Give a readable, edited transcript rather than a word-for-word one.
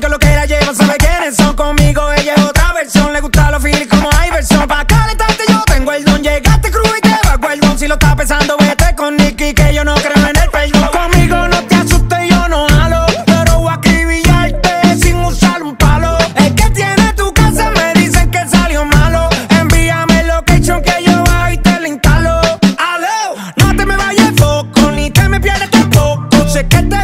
que lo que la llevan sabe quiénes son. Conmigo ella es otra versión, le gusta los feelings como Iverson. Pa' calentarte yo tengo el don, llegaste crudo y te bajo el don. Si lo estás pensando vete con Nicky, que yo no creo en el perdón. Conmigo no te asustes, yo no jalo, pero voy a acribillarte sin usar un palo. El que tiene tu casa me dicen que salió malo. Envíame el location que yo bajo y te lo instalo. Aló, no te me vayas foco, ni te me pierdas tampoco. Sé que te